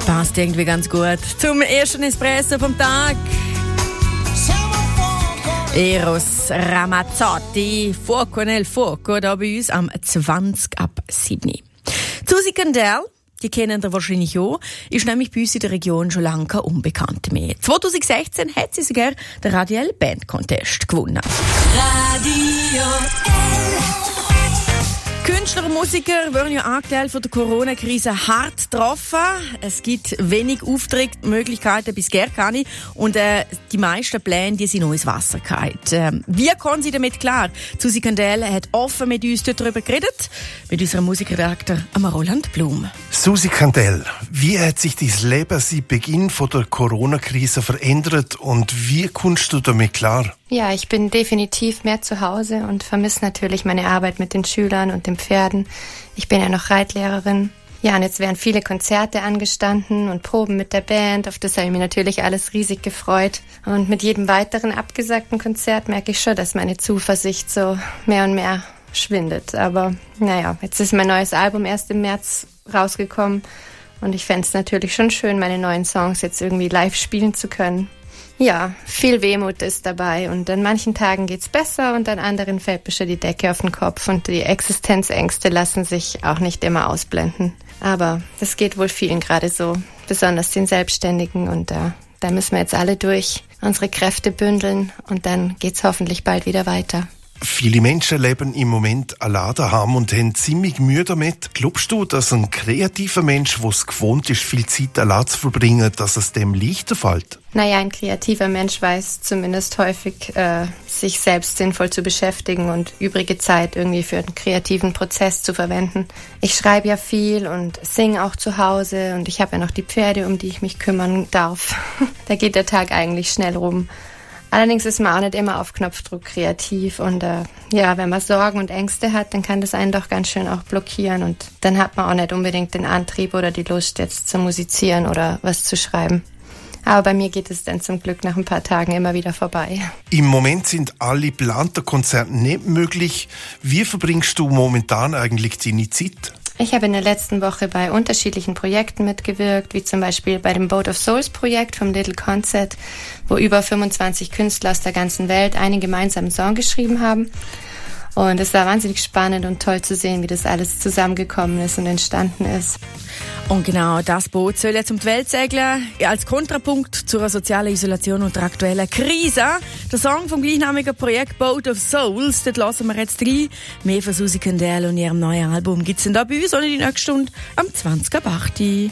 Passt irgendwie ganz gut zum ersten Espresso vom Tag. Eros Ramazzotti, Fuoco nel Fuoco, da bei uns am 20 ab 7. Susi Candel, die kennen ihr wahrscheinlich auch, ist nämlich bei uns in der Region schon lange kein Unbekannte mehr. 2016 hat sie sogar den Radio L Band Contest gewonnen. Radio L. Künstler und Musiker werden ja aktuell von der Corona-Krise hart getroffen. Es gibt wenig Auftrittsmöglichkeiten bis gar keine. Und die meisten Pläne die sind noch ins Wasser gefallen. Wie kommen Sie damit klar? Susi Candel hat offen mit uns darüber geredet, mit unserem Musikredakteur Roland Blum. Susi Candel, wie hat sich dein Leben seit Beginn von der Corona-Krise verändert und wie kommst du damit klar? Ja, ich bin definitiv mehr zu Hause und vermisse natürlich meine Arbeit mit den Schülern und den Pferden. Ich bin ja noch Reitlehrerin. Ja, und jetzt wären viele Konzerte angestanden und Proben mit der Band. Auf das habe ich mich natürlich alles riesig gefreut. Und mit jedem weiteren abgesagten Konzert merke ich schon, dass meine Zuversicht so mehr und mehr schwindet. Aber naja, jetzt ist mein neues Album erst im März rausgekommen. Und ich fände es natürlich schon schön, meine neuen Songs jetzt irgendwie live spielen zu können. Ja, viel Wehmut ist dabei und an manchen Tagen geht's besser und an anderen fällt mir schon die Decke auf den Kopf und die Existenzängste lassen sich auch nicht immer ausblenden. Aber das geht wohl vielen gerade so, besonders den Selbstständigen und da müssen wir jetzt alle durch, unsere Kräfte bündeln und dann geht's hoffentlich bald wieder weiter. Viele Menschen leben im Moment allein daheim und haben ziemlich Mühe damit. Glaubst du, dass ein kreativer Mensch, der es gewohnt ist, viel Zeit allein zu verbringen, dass es dem leichter fällt? Naja, ein kreativer Mensch weiß zumindest häufig, sich selbst sinnvoll zu beschäftigen und übrige Zeit irgendwie für einen kreativen Prozess zu verwenden. Ich schreibe ja viel und singe auch zu Hause und ich habe ja noch die Pferde, um die ich mich kümmern darf. Da geht der Tag eigentlich schnell rum. Allerdings ist man auch nicht immer auf Knopfdruck kreativ und wenn man Sorgen und Ängste hat, dann kann das einen doch ganz schön auch blockieren und dann hat man auch nicht unbedingt den Antrieb oder die Lust jetzt zu musizieren oder was zu schreiben. Aber bei mir geht es dann zum Glück nach ein paar Tagen immer wieder vorbei. Im Moment sind alle geplanten Konzerte nicht möglich. Wie verbringst du momentan eigentlich deine Zeit? Ich habe in der letzten Woche bei unterschiedlichen Projekten mitgewirkt, wie zum Beispiel bei dem Boat of Souls Projekt vom Little Concert, wo über 25 Künstler aus der ganzen Welt einen gemeinsamen Song geschrieben haben. Und es war wahnsinnig spannend und toll zu sehen, wie das alles zusammengekommen ist und entstanden ist. Und genau das Boot soll jetzt um die Welt segeln, als Kontrapunkt zur sozialen Isolation und der aktuellen Krise. Der Song vom gleichnamigen Projekt Boat of Souls, dort lassen wir jetzt rein. Mehr von Susi Candel und ihrem neuen Album gibt's dann da bei uns, oder die nächste Stunde am 20 ab 8. Here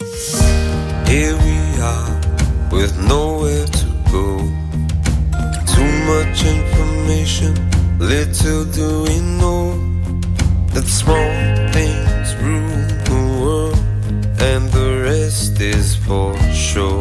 we are, with nowhere to go. Too much information, little do we know. That small things rule the world, and the rest is for show.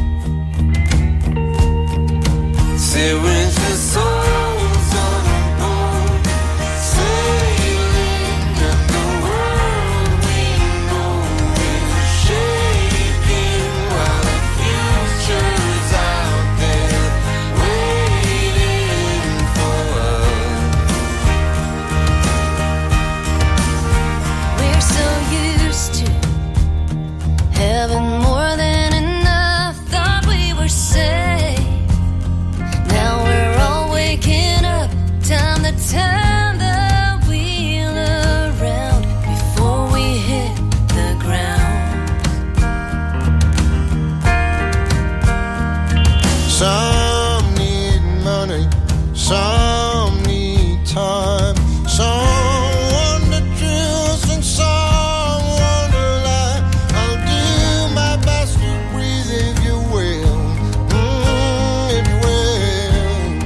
See with the souls on a boat, sailing, and the world we know is shaking while the future's out there waiting for us. We're so used to having more than enough, thought we were safe. Now we're all waking up, time to turn the wheel around before we hit the ground. Some need money, some need time, some wonder truth and some wonder lie. I'll do my best to breathe if you will, if you will.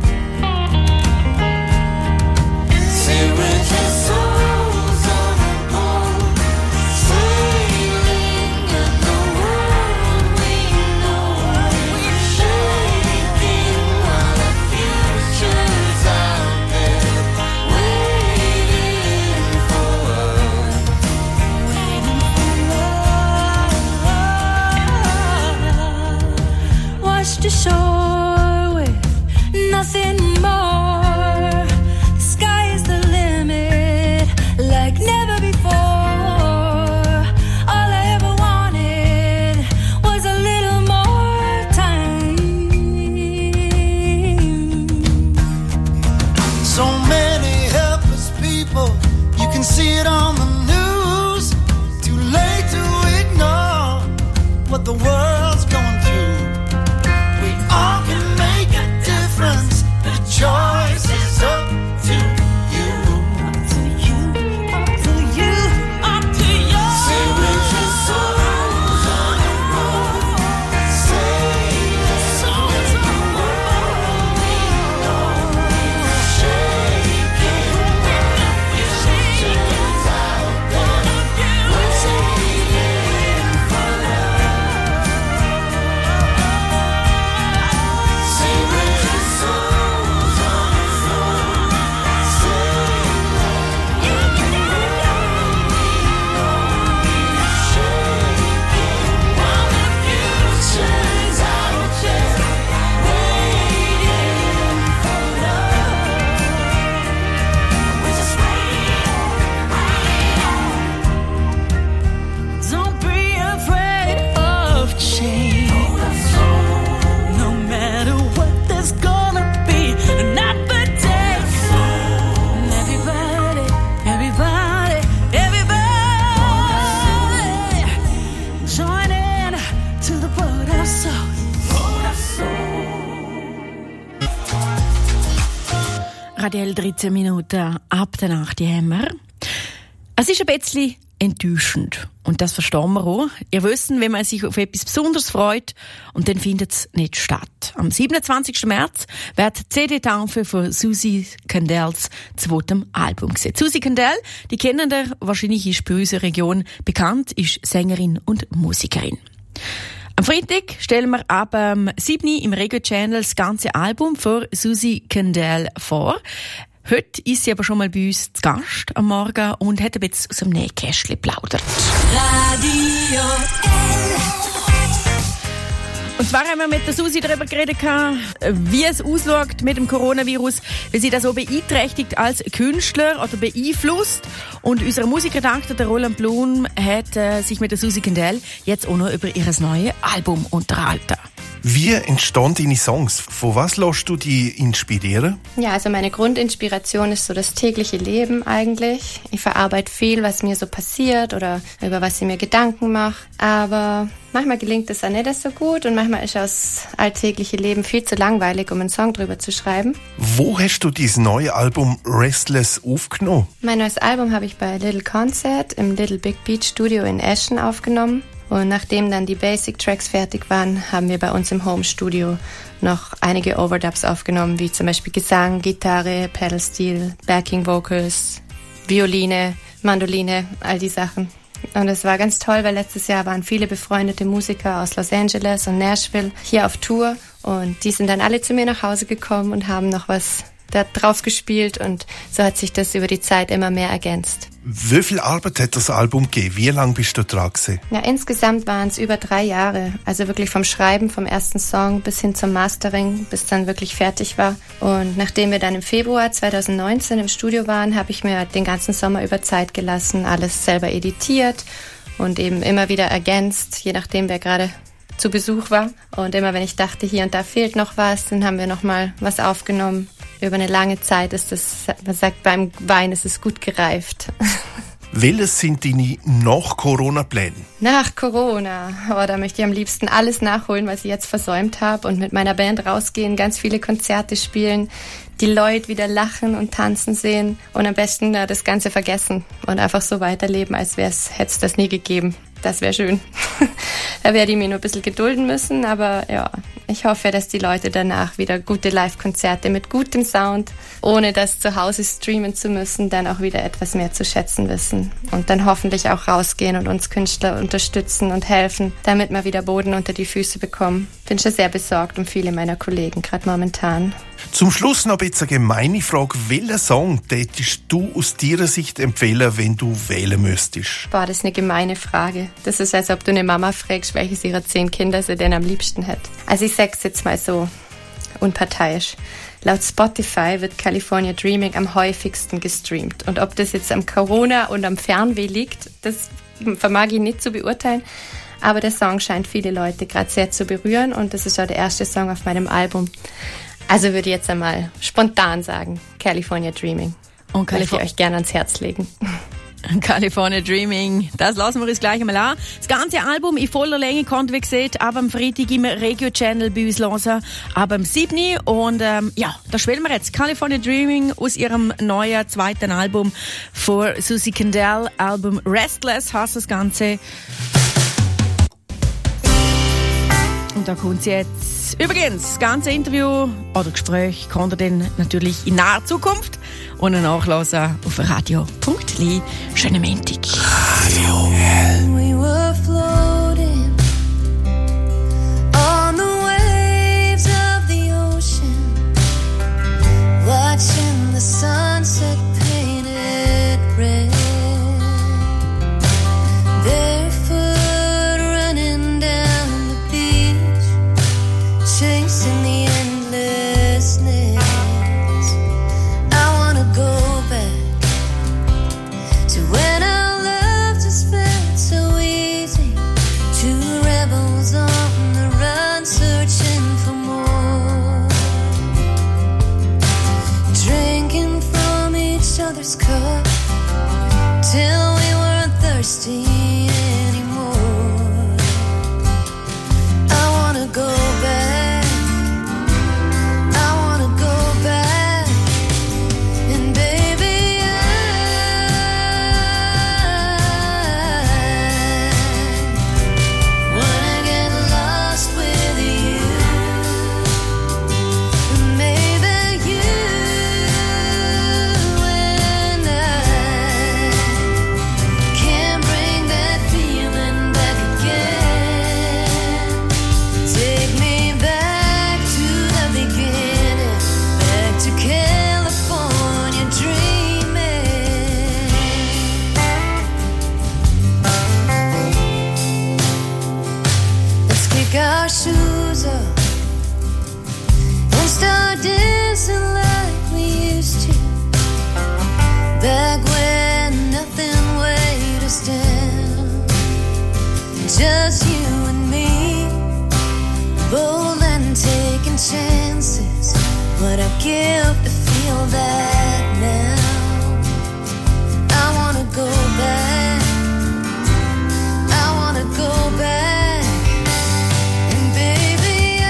See with your souls on a boat, sailing, and the world we know is shaking while the future's out there waiting for us. Washed ashore with nothing more. The sky is the limit, like never before. All I ever wanted Radiel 13 Minuten ab der Nacht haben wir. Es ist ein bisschen enttäuschend. Und das verstehen wir auch. Ihr wisst, wenn man sich auf etwas Besonderes freut und dann findet es nicht statt. Am 27. März wird die CD-Taufe von Susie Candels zweitem Album gesehen. Susie Candel, die kennen ihr wahrscheinlich, ist bei unserer Region bekannt, ist Sängerin und Musikerin. Am Freitag stellen wir ab 7. im Regio Channel das ganze Album von Susie Candel vor. Heute ist sie aber schon mal bei uns zu Gast am Morgen und hat ein bisschen aus dem Nähkästchen geplaudert. Radio L. Und zwar haben wir mit der Susi darüber geredet, wie es ausschaut mit dem Coronavirus, wie sie das so beeinträchtigt als Künstler oder beeinflusst. Und unser Musikredakteur, der Roland Blum, hat sich mit der Susi Candel jetzt auch noch über ihr neues Album unterhalten. Wie entstehen deine Songs? Von was lässt du dich inspirieren? Ja, also meine Grundinspiration ist so das tägliche Leben eigentlich. Ich verarbeite viel, was mir so passiert oder über was ich mir Gedanken mache. Aber manchmal gelingt es auch nicht so gut und manchmal ist das alltägliche Leben viel zu langweilig, um einen Song drüber zu schreiben. Wo hast du dieses neue Album Restless aufgenommen? Mein neues Album habe ich bei Little Concert im Little Big Beach Studio in Eschen aufgenommen. Und nachdem dann die Basic Tracks fertig waren, haben wir bei uns im Home Studio noch einige Overdubs aufgenommen, wie zum Beispiel Gesang, Gitarre, Pedal Steel, Backing Vocals, Violine, Mandoline, all die Sachen. Und es war ganz toll, weil letztes Jahr waren viele befreundete Musiker aus Los Angeles und Nashville hier auf Tour. Und die sind dann alle zu mir nach Hause gekommen und haben noch was da drauf gespielt. Und so hat sich das über die Zeit immer mehr ergänzt. Wie viel Arbeit hat das Album gegeben? Wie lange bist du dran gewesen? Ja, insgesamt waren es über 3 Jahre. Also wirklich vom Schreiben, vom ersten Song bis hin zum Mastering, bis dann wirklich fertig war. Und nachdem wir dann im Februar 2019 im Studio waren, habe ich mir den ganzen Sommer über Zeit gelassen, alles selber editiert und eben immer wieder ergänzt, je nachdem, wer gerade zu Besuch war. Und immer wenn ich dachte, hier und da fehlt noch was, dann haben wir noch mal was aufgenommen. Über eine lange Zeit ist das, man sagt, beim Wein ist es gut gereift. Welches sind deine Nach-Corona-Pläne? Nach Corona, aber da möchte ich am liebsten alles nachholen, was ich jetzt versäumt habe und mit meiner Band rausgehen, ganz viele Konzerte spielen, die Leute wieder lachen und tanzen sehen und am besten das Ganze vergessen und einfach so weiterleben, als hätte es das nie gegeben. Das wäre schön. Da werde ich mir nur ein bisschen gedulden müssen, aber ja, ich hoffe, dass die Leute danach wieder gute Live-Konzerte mit gutem Sound, ohne das zu Hause streamen zu müssen, dann auch wieder etwas mehr zu schätzen wissen und dann hoffentlich auch rausgehen und uns Künstler unterstützen und helfen, damit wir wieder Boden unter die Füße bekommen. Bin schon sehr besorgt um viele meiner Kollegen, gerade momentan. Zum Schluss noch ein bisschen eine gemeine Frage. Welchen Song tätest du aus deiner Sicht empfehlen, wenn du wählen müsstest? Boah, das ist eine gemeine Frage. Das ist, als ob du eine Mama fragst, welches ihrer 10 Kinder sie denn am liebsten hat. Also ich sag's jetzt mal so unparteiisch. Laut Spotify wird California Dreaming am häufigsten gestreamt. Und ob das jetzt am Corona und am Fernweh liegt, das vermag ich nicht zu beurteilen. Aber der Song scheint viele Leute gerade sehr zu berühren und das ist auch der erste Song auf meinem Album. Also würde ich jetzt einmal spontan sagen, California Dreaming. Und kann ich euch gerne ans Herz legen. California Dreaming, das lassen wir uns gleich einmal an. Das ganze Album in voller Länge konnten wir sehen, ab am Freitag im Regio Channel bei uns hören, ab am 7. Und ja, da spielen wir jetzt California Dreaming aus ihrem neuen zweiten Album von Susie Candel, Album Restless heißt das Ganze. Und da kommt sie jetzt. Übrigens, das ganze Interview oder Gespräch kommt ihr dann natürlich in naher Zukunft und nachlesen auf radio.li. Schönen Montag. Radio L. We were floating on the waves of the ocean, watching the sunset painted red. Barefoot running down the beach, chasing the endlessness. I wanna go back to when our love just felt so easy. just you and me, bold and taking chances. What I give to feel that now. I wanna go back, I wanna go back. And baby,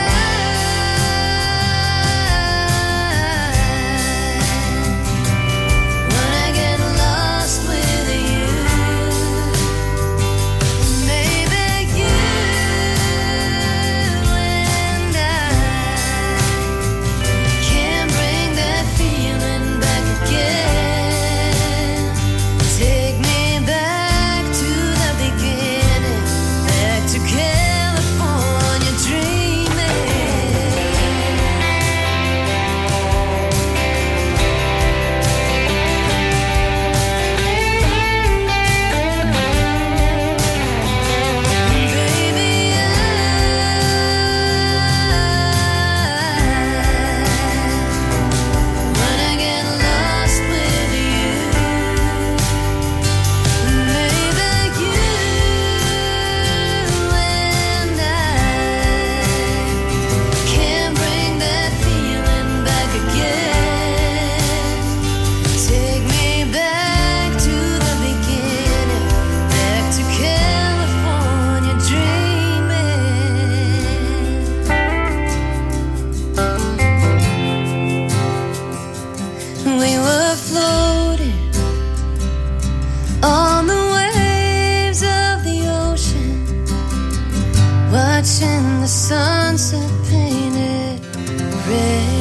when I get lost with you, maybe you and I can bring that feeling back again. Take me back to the beginning, back to California dreaming. Baby, when I get lost with you, maybe you and I can bring that feeling back again. Take me back to the beginning, back to California dreaming. We were floating on the waves of the ocean, watching the sunset painted red.